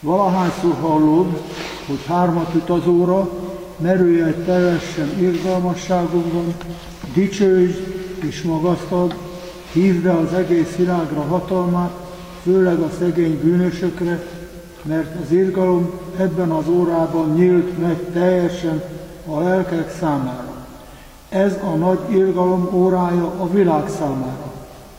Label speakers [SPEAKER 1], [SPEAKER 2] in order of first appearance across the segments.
[SPEAKER 1] Valahányszor hallod, hogy hármat utazóra, merülj teljesen irgalmasságunkban, dicsősd és magasztald, hívd be az egész világra hatalmát, főleg a szegény bűnösökre, mert az irgalom ebben az órában nyílt meg teljesen a lelkek számára. Ez a nagy irgalom órája a világ számára.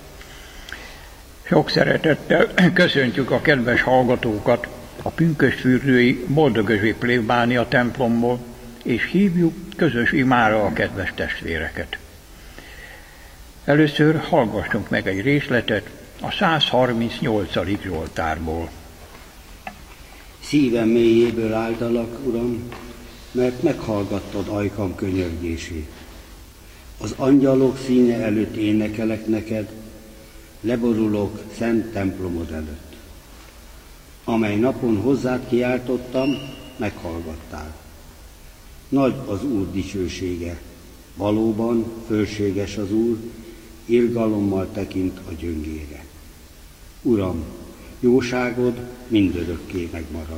[SPEAKER 2] Sok szeretettel köszöntjük a kedves hallgatókat a pünkösdfürdői Boldogözsi plébánia templomból, és hívjuk közös imára a kedves testvéreket. Először hallgassunk meg egy részletet a 138. Zsoltárból.
[SPEAKER 3] Szívem mélyéből áldalak, Uram, mert meghallgattad ajkam könyörgését. Az angyalok színe előtt énekelek neked, leborulok szent templomod előtt. Amely napon hozzád kiáltottam, meghallgattál. Nagy az Úr dicsősége, valóban fölséges az Úr, irgalommal tekint a gyöngére. Uram, jóságod mindörökké megmarad.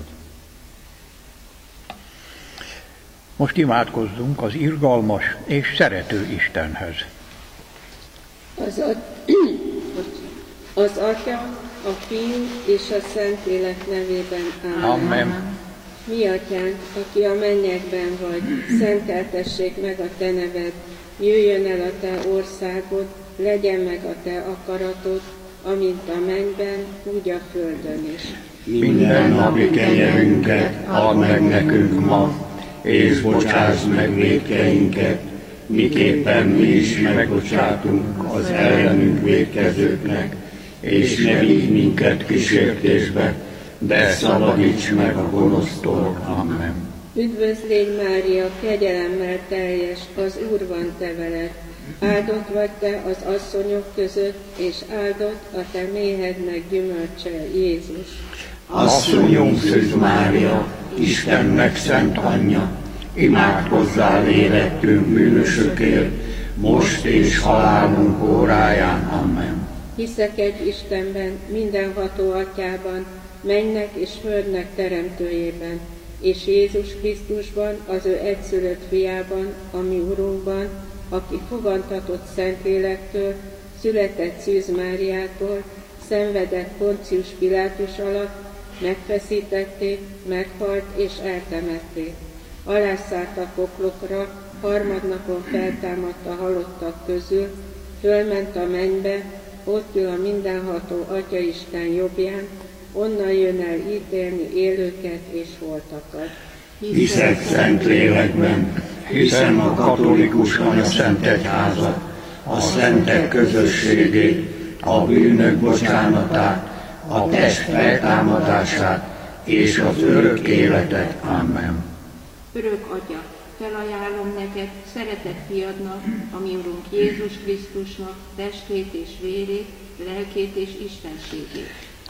[SPEAKER 2] Most imádkozzunk az irgalmas és szerető Istenhez.
[SPEAKER 4] Az Atya, a Fiú és a Szentlélek nevében
[SPEAKER 2] Amen.
[SPEAKER 4] Mi Atyánk, aki a mennyekben vagy, szenteltessék meg a Te neved, jöjjön el a Te országod, legyen meg a Te akaratod, amint a mennyben, úgy a földön is.
[SPEAKER 5] Minden napi kenyerünket add meg nekünk ma, és bocsásd meg vétkeinket, miképpen mi is megbocsátunk az ellenünk vétkezőknek, és ne vigy minket kísértésbe, de szabadíts meg a gonosztól. Amen.
[SPEAKER 4] Üdvözlégy Mária, kegyelemmel teljes, az Úr van te veled. Áldott vagy te az asszonyok között, és áldott a te méhednek gyümölcse, Jézus.
[SPEAKER 5] Asszonyunk Szűz Mária, Istennek szent anyja, imádkozzál érettünk bűnösökért, most és halálunk óráján. Amen.
[SPEAKER 4] Hiszek egy Istenben, mindenható Atyában, mennek és földnek teremtőjében, és Jézus Krisztusban, az ő egyszülött fiában, a mi Urunkban, aki fogantatott Szentlélektől, született Szűz Máriától, szenvedett Poncius Pilátus alatt, megfeszítették, meghalt és eltemették. Alászállt a poklokra, harmadnapon feltámadt a halottak közül, fölment a mennybe, ott ül a mindenható Atyaisten jobbján, onnan jön el ítélni élőket és holtakat.
[SPEAKER 5] Hiszek Szentlélekben, hiszem a katolikus anyaszent egyházat, a szentek közösségét, a bűnök bocsánatát, a test feltámadását és az örök életet. Amen.
[SPEAKER 6] Örök Atya, felajánlom neked szeretett fiadnak, a mi Urunk Jézus Krisztusnak testét és vérét, lelkét és istenségét.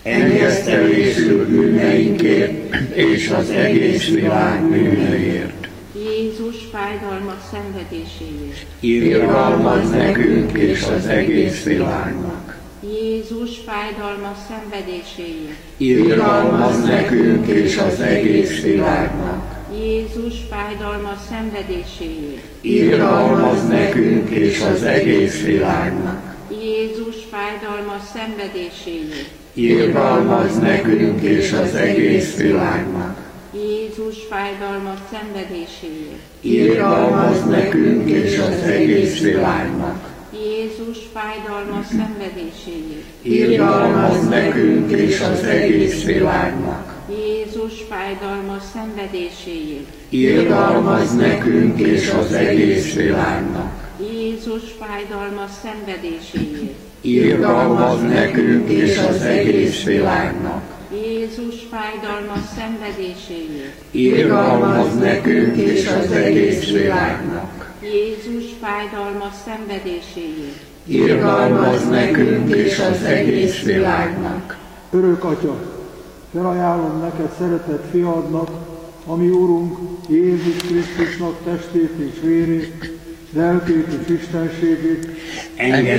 [SPEAKER 5] Engesztelésül bűneinkért és az egész világ bűneiért.
[SPEAKER 6] Jézus fájdalmas szenvedéséért.
[SPEAKER 5] Irgalmazz nekünk és az egész világnak.
[SPEAKER 6] Jézus fájdalmas szenvedéséért.
[SPEAKER 5] Irgalmazz nekünk és az egész világnak.
[SPEAKER 6] Jézus fájdalmas szenvedéséért.
[SPEAKER 5] Irgalmazz nekünk és az egész világnak.
[SPEAKER 6] Jézus fájdalmas szenvedéséért.
[SPEAKER 5] Irgalmazz nekünk és az egész világnak.
[SPEAKER 6] Jézus fájdalmas szenvedéséért.
[SPEAKER 5] Irgalmazz nekünk és az egész világnak.
[SPEAKER 6] Jézus fájdalmas szenvedéséért.
[SPEAKER 5] Irgalmazz nekünk és az egész világnak.
[SPEAKER 6] Jézus fájdalmas szenvedéséért.
[SPEAKER 5] Irgalmazz nekünk és az egész világnak.
[SPEAKER 6] Jézus fájdalmas szenvedéséért.
[SPEAKER 5] Irgalmazz nekünk és az egész világnak.
[SPEAKER 6] Jézus fájdalmas szenvedéséért.
[SPEAKER 5] Irgalmazz nekünk és az egész világnak.
[SPEAKER 6] Jézus fájdalmas szenvedéséért.
[SPEAKER 5] Irgalmazz nekünk és az egész világnak.
[SPEAKER 1] Örök Atya, felajánlom neked szeretett fiadnak, a mi Urunk Jézus Krisztusnak testét és vérét, lelkét és istenségét,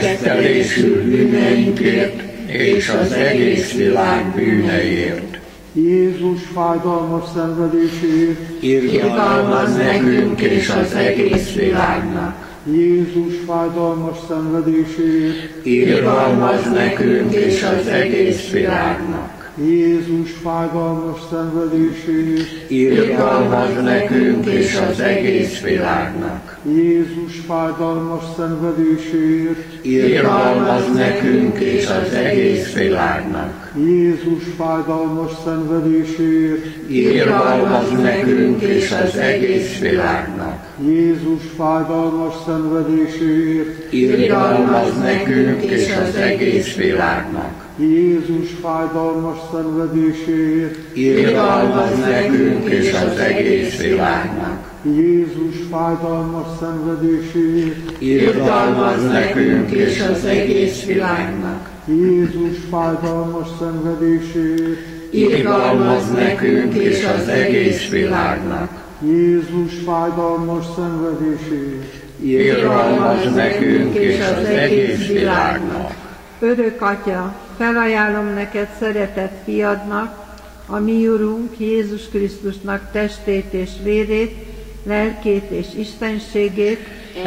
[SPEAKER 5] Engesztelésül bűneinkért és az egész világ bűneiért.
[SPEAKER 1] Jézus fájdalmas szenvedéséért,
[SPEAKER 5] irgalmazz nekünk és az egész világnak.
[SPEAKER 1] Jézus fájdalmas szenvedéséért,
[SPEAKER 5] Irgalmazz nekünk és az egész világnak.
[SPEAKER 1] Jézus fájdalmas szenvedéséért,
[SPEAKER 5] Irgalmazz nekünk és az egész világnak.
[SPEAKER 1] Jézus fájdalmas szenvedéséért,
[SPEAKER 5] Irgalmazz nekünk és az egész világnak.
[SPEAKER 1] Jézus fájdalmas szenvedéséért,
[SPEAKER 5] Irgalmazz nekünk és az egész világnak.
[SPEAKER 1] Jézus fájdalmas szenvedéséért,
[SPEAKER 5] Irgalmazz nekünk és az egész világnak.
[SPEAKER 1] Jézus fájdalmas szenvedéséért,
[SPEAKER 5] Irgalmazz nekünk és az egész világnak.
[SPEAKER 1] Jézus fájdalmas szenvedéséért,
[SPEAKER 5] Irgalmazz nekünk és az egész világnak.
[SPEAKER 1] Jézus fájdalmas szenvedéséért,
[SPEAKER 5] Irgalmazz nekünk és az egész világnak.
[SPEAKER 1] Jézus fájdalmas szenvedéséért,
[SPEAKER 5] Irgalmazz nekünk és az egész világnak.
[SPEAKER 7] Örök Atya, felajánlom neked szeretett fiadnak, a mi Urunk Jézus Krisztusnak testét és vérét, lelkét és istenségét,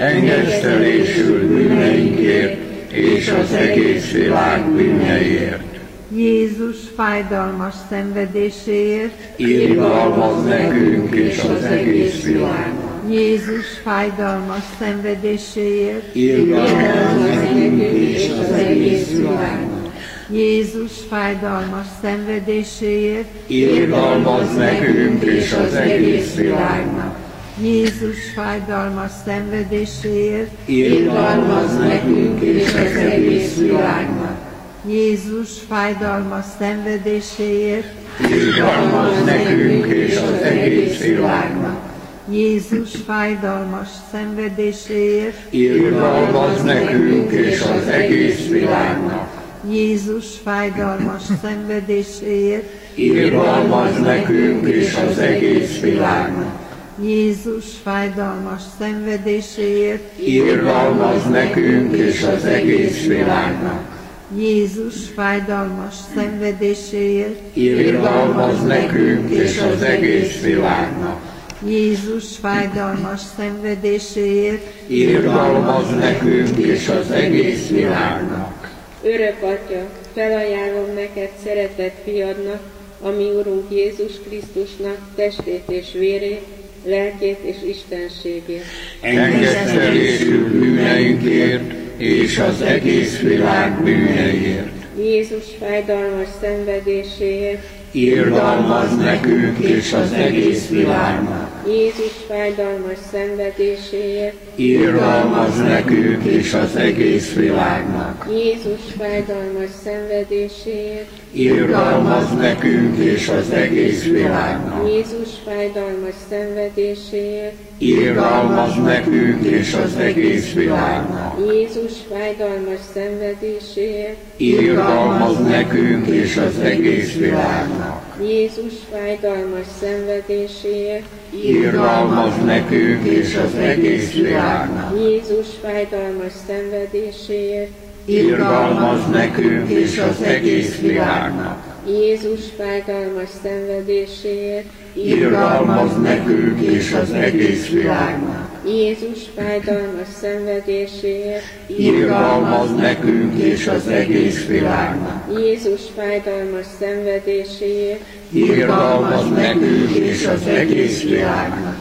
[SPEAKER 5] Engesztelésül bűneinkért és az egész világ bűneiért.
[SPEAKER 7] Jézus fájdalmas szenvedéséért,
[SPEAKER 5] Irgalmazz nekünk és az egész világnak.
[SPEAKER 7] Jézus fájdalmas szenvedéséért,
[SPEAKER 5] Irgalmazz nekünk és az egész világnak.
[SPEAKER 7] Jézus fájdalmas szenvedéséért,
[SPEAKER 5] Irgalmazz nekünk és az egész világnak.
[SPEAKER 7] Jézus fájdalmas szenvedéséért,
[SPEAKER 5] Irgalmazz nekünk és az egész világnak.
[SPEAKER 7] Jézus fájdalmas szenvedéséért,
[SPEAKER 5] Irgalmazz nekünk és az egész világnak.
[SPEAKER 7] Jézus fájdalmas szenvedéséért,
[SPEAKER 5] Irgalmazz nekünk és az egész világnak.
[SPEAKER 7] Jézus fájdalmas szenvedéséért,
[SPEAKER 5] Irgalmazz nekünk és az egész világnak.
[SPEAKER 7] Jézus fájdalmas szenvedéséért,
[SPEAKER 5] Irgalmazz nekünk és az egész világnak.
[SPEAKER 7] Jézus fájdalmas szenvedéséért,
[SPEAKER 5] Irgalmazz nekünk és az egész világnak.
[SPEAKER 7] Jézus fájdalmas szenvedéséért,
[SPEAKER 5] Irgalmazz nekünk és az egész világnak.
[SPEAKER 4] Örök Atya, felajánlom neked szeretett fiadnak, a mi Urunk Jézus Krisztusnak testét és vérét, lelkét és istenségét.
[SPEAKER 5] Engesztelésül bűneinkért és az egész világ bűneiért.
[SPEAKER 4] Jézus fájdalmas szenvedéséért,
[SPEAKER 5] Irgalmazz nekünk és az egész világnak.
[SPEAKER 4] Jézus fájdalmas szenvedéséért,
[SPEAKER 5] Irgalmazz nekünk és az egész világnak.
[SPEAKER 4] Jézus fájdalmas szenvedéséért,
[SPEAKER 5] Irgalmazz nekünk és az egész világnak.
[SPEAKER 4] Jézus fájdalmas szenvedéséért,
[SPEAKER 5] Irgalmazz nekünk és az egész világnak.
[SPEAKER 4] Jézus fájdalmas szenvedéséért,
[SPEAKER 5] Irgalmazz nekünk és az egész világnak.
[SPEAKER 4] Jézus fájdalmas szenvedéséért,
[SPEAKER 5] Irgalmazz nekünk és az egész világnak.
[SPEAKER 4] Jézus fájdalmas szenvedéséért,
[SPEAKER 5] Irgalmazz nekünk és az egész világnak.
[SPEAKER 4] Jézus fájdalmas szenvedéséért,
[SPEAKER 5] Irgalmazz nekünk és az egész világnak.
[SPEAKER 4] Jézus fájdalmas szenvedéséért,
[SPEAKER 5] Irgalmazz nekünk és az egész világnak.
[SPEAKER 4] Jézus fájdalmas szenvedéséért,
[SPEAKER 5] Irgalmazz nekünk és az egész világnak.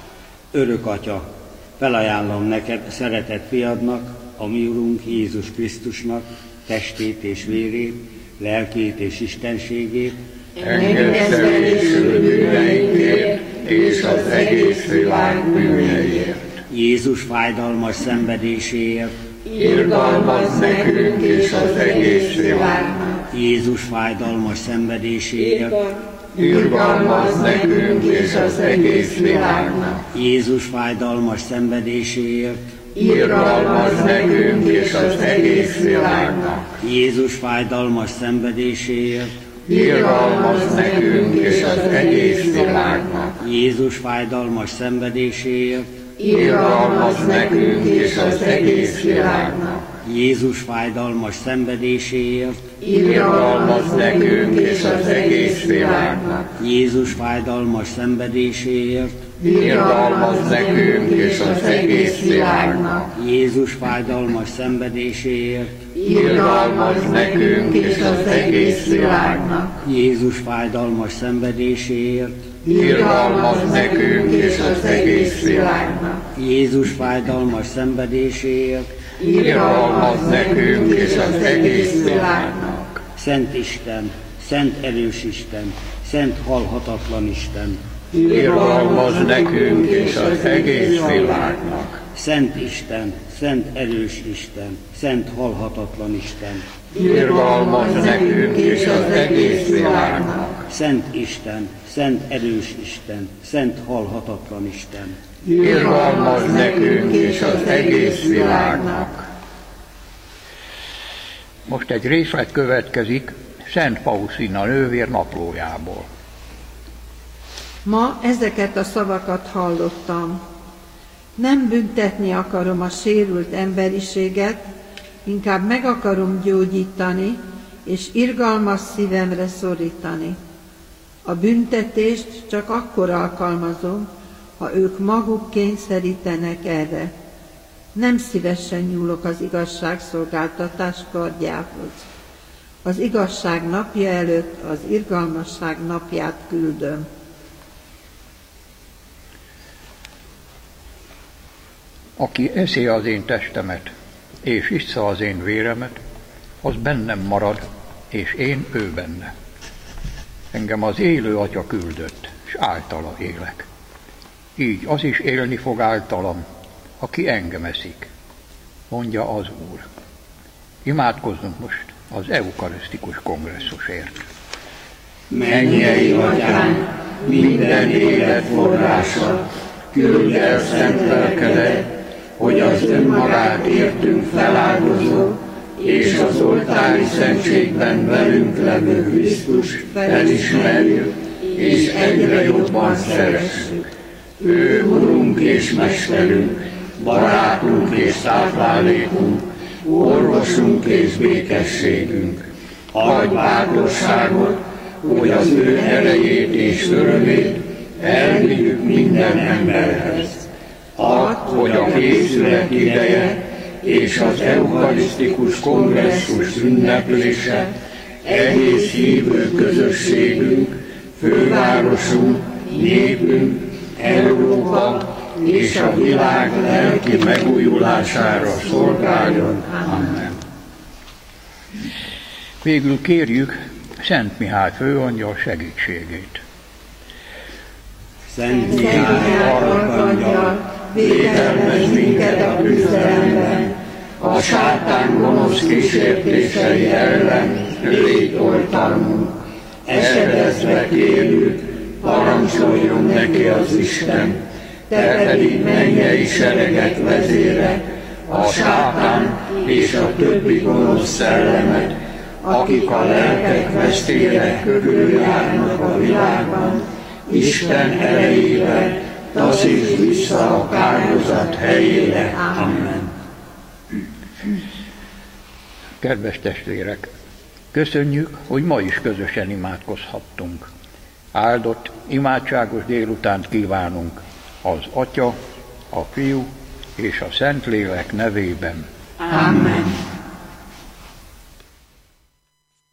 [SPEAKER 3] Örök Atya, felajánlom neked szeretett fiadnak, a mi Urunk Jézus Krisztusnak testét és vérét, lelkét és istenségét,
[SPEAKER 5] Engesztelésül bűneinkért és az egész világ bűneiért.
[SPEAKER 3] Jézus fájdalmas szenvedéséért,
[SPEAKER 5] Irgalmazz nekünk és az egész világnak.
[SPEAKER 3] Jézus fájdalmas szenvedéséért,
[SPEAKER 5] Irgalmazz nekünk és az egész világnak.
[SPEAKER 3] Jézus fájdalmas szenvedéséért,
[SPEAKER 5] Irgalmazz nekünk és az egész világnak.
[SPEAKER 3] Jézus fájdalmas szenvedéséért,
[SPEAKER 5] Irgalmazz nekünk és az egész világnak.
[SPEAKER 3] Jézus fájdalmas szenvedéséért,
[SPEAKER 5] irgalmazz nekünk és az egész világnak.
[SPEAKER 3] Jézus fájdalmas szenvedéséért,
[SPEAKER 5] irgalmazz nekünk és az egész világnak.
[SPEAKER 3] Jézus fájdalmas szenvedéséért,
[SPEAKER 5] irgalmazz nekünk és az egész világnak.
[SPEAKER 3] Jézus fájdalmas szenvedéséért,
[SPEAKER 5] irgalmazz nekünk és az egész világnak.
[SPEAKER 3] Jézus fájdalmas szenvedéséért,
[SPEAKER 5] irgalmazz nekünk és az egész világnak.
[SPEAKER 3] Jézus fájdalmas szenvedéséért,
[SPEAKER 5] irgalmazz nekünk és az egész világnak.
[SPEAKER 3] Szent Isten, Szent erős Isten, Szent halhatatlan Isten,
[SPEAKER 5] irgalmazz nekünk és az egész világnak.
[SPEAKER 3] Szent Isten, Szent erős Isten, Szent halhatatlan Isten,
[SPEAKER 5] irgalmazz nekünk és az egész világnak.
[SPEAKER 3] Szent Isten, Szent erős Isten, Szent halhatatlan Isten,
[SPEAKER 5] irgalmazz nekünk és az egész világnak. Most egy részlet következik Szent Faustina nővér naplójából.
[SPEAKER 7] Ma ezeket a szavakat hallottam. Nem büntetni akarom a sérült emberiséget, inkább meg akarom gyógyítani, és irgalmas szívemre szorítani. A büntetést csak akkor alkalmazom, ha ők maguk kényszerítenek erre. Nem szívesen nyúlok az igazságszolgáltatás kardjához. Az igazság napja előtt az irgalmasság napját küldöm.
[SPEAKER 2] Aki eszi az én testemet, és issza az én véremet, az bennem marad, és én ő benne. Engem az élő Atya küldött, és általa élek. Így az is élni fog általam, aki engem eszik, mondja az Úr. Imádkozzunk most az eukarisztikus kongresszusért.
[SPEAKER 5] Mennyei Atyánk, minden élet forrása, küld el szent lelkedet, hogy az önmagát értünk feláldozó, és az oltári szentségben velünk levő Krisztus felismerjük, és egyre jobban szeressük. Ő Urunk és Mesterünk, barátunk és táplálékunk, orvosunk és békességünk. Adj bátorságot, hogy az ő erejét és örömét elvigyük minden emberhez. Add, hogy a készület ideje és az eukarisztikus kongresszus ünneplése egész hívő közösségünk, fővárosunk, népünk, Európa és a világ lelki megújulására szolgáljon. Amen.
[SPEAKER 2] Végül kérjük Szent Mihály főangyal segítségét.
[SPEAKER 3] Szent Mihály arkangyal,
[SPEAKER 5] védelmezz minket a küzdelemben, a sátán gonosz kísértései ellen légy oltalmunk. Esedezve kérjük, parancsoljon neki az Isten, te pedig mennyei sereget vezére, a sátán és a többi gonosz szellemet, akik a lelkek vesztére körüljárnak a világban, Isten erejével taszítsd vissza a áldozat helyére. Amen.
[SPEAKER 2] Kedves testvérek, köszönjük, hogy ma is közösen imádkozhattunk. Áldott, imádságos délutánt kívánunk az Atya, a Fiú és a Szentlélek nevében.
[SPEAKER 7] Amen.